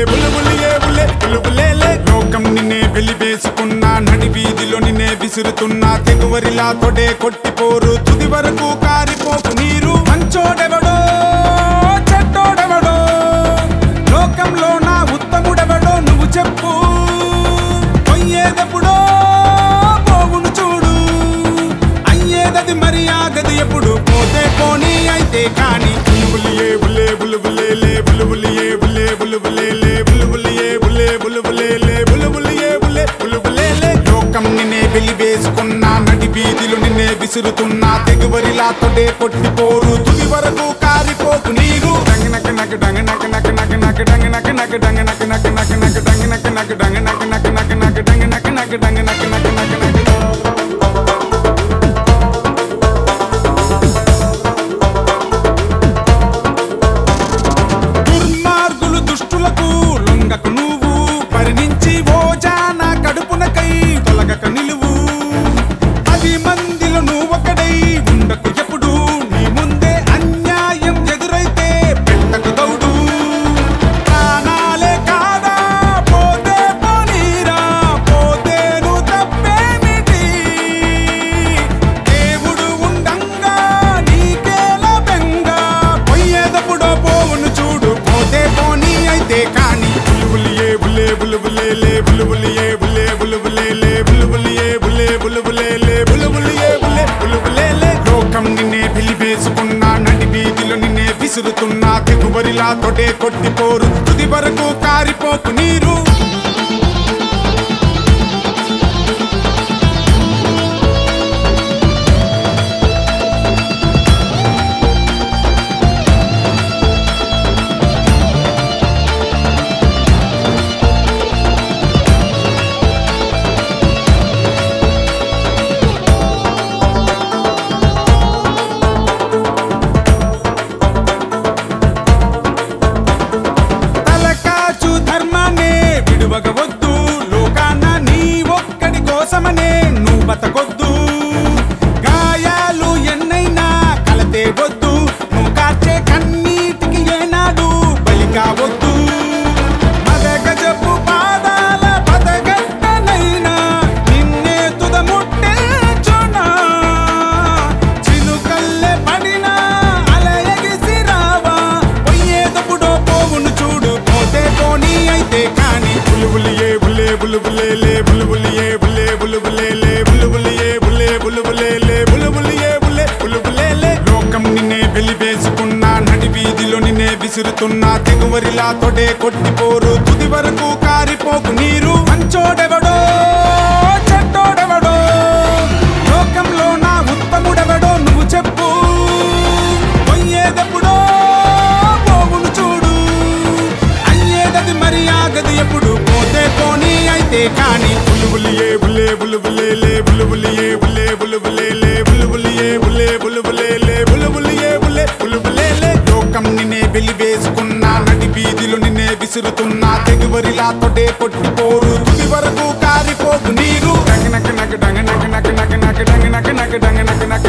బులుబులియే బులే బులుబులేలే లోకం నిన్నే వెలివేసుకున్నా నడి వీధిలో నిన్నే విసురుతున్నా తెగువరిలా తొడే కొట్టిపోరు తుది వరకు కారిపోకు నీరు మంచోడెవడో చెడ్డోడెవడో లోకంలో నా ఉత్తముడెవడో నువ్వు చెప్పు పొయ్యేదెప్పుడో పోవును చూడు అయ్యేదది మరి ఆగది ఎప్పుడు పోతే పోనీ అయితే కాని బులుబులియే బులే బులుబులేలే బులుబులియే బులే బులుబులేలే బులుబులియే బులే బులుబులేలే బులుబులియే బులే బులుబులేలే లోకం నిన్నే వెలివేసుకున్నా నడి వీధిలో నిన్నే విసురుతున్నా తెగువరిలా తొడే కొట్టిపోరు తుది వరకు కారిపోకు నీరు డంగనక నక డంగనక నక నక నక డంగనక నక డంగనక నక నక నక డంగనక నక డంగనక నక నక నక డంగనక నక డంగనక నక నక నక దుర్మార్గులు దుష్టులకు లొంగకు నువ్వు పరిణించి ఓ జాన కడుపునకై తొలగక నిలువు 10 మందిలో నువ్వొక్కడై ఉండకు ఎప్పుడు నీ ముందే అన్యాయం ఎదురైతే పెట్టకు దౌడు ప్రాణాలే కాదా పోతే పోనీరా పోతేను తప్పేమిటి దేవుడు ఉండంగా నీకేలా బెంగా పొయ్యేదప్పుడో పోవును చూడు పోతే పోనీ అయితే కాని బులుబులియే బులే బులుబులేలే బులుబులియే బులే బులుబులేలే బులుబులియే బులే బులుబులేలే బులుబులియే బులే బులుబులేలే లోకం నిన్నే వెలివేసుకున్నా నడి వీధిలో నిన్నే విసురుతున్నా తెగువరిలా తొడే కొట్టిపోరు తుది వరకు కారిపోకు నీరు తలకాచు ధర్మాన్నే విడువగవద్దు లోకాన నీ ఒక్కడి కోసమనే నువ్వు బతకొద్దు గాయాలు ఎన్నైనా కలతే వద్దు నువ్వు కార్చే కన్నీటికి ఏనాడు బలి కావద్దు మదగజపు పాదాల పదగట్టనైనా నిన్నే తుదముట్టేచునా చిలుకల్లే పడినా అల ఎగిసి రావా పొయ్యేదప్పుడో పోవును చూడు పోతే పోనీ అయితే కాని బులుబులియే బులే బులుబులేలే బులుబులియే బులే బులుబులేలే బులుబులియే బులే బులుబులేలే బులుబులియే బులే బులుబులేలే లోకం నిన్నే వెలివేసుకున్నా నడి వీధిలో నిన్నే విసురుతున్నా తెగువరిలా తొడే కొట్టిపోరు తుది వరకు కారిపోకు నీరు మంచోడెవడో చెడ్డోడెవడో లోకంలో నా ఉత్తముడెవడో నువ్వు చెప్పు పొయ్యేదెప్పుడో పోవును చూడు అయ్యేదది మరి ఆగది ఎప్పుడు పోతే పోనీ అయితే కాని బులుబులియే బులే బులుబులేలే బులుబులియే బులే బులుబులేలే బులుబులియే బులే బులుబులేలే బులుబులియే బులే బులుబులేలే లోకం నిన్నే వెలివేసుకున్నా నడి వీధిలో నిన్నే విసురుతున్నా తెగువరిలా తొడే కొట్టిపోరు తుది వరకు కారిపోకు నీరు డంగనక నక డంగనక నక నక నక డంగనక నక డంగనక నక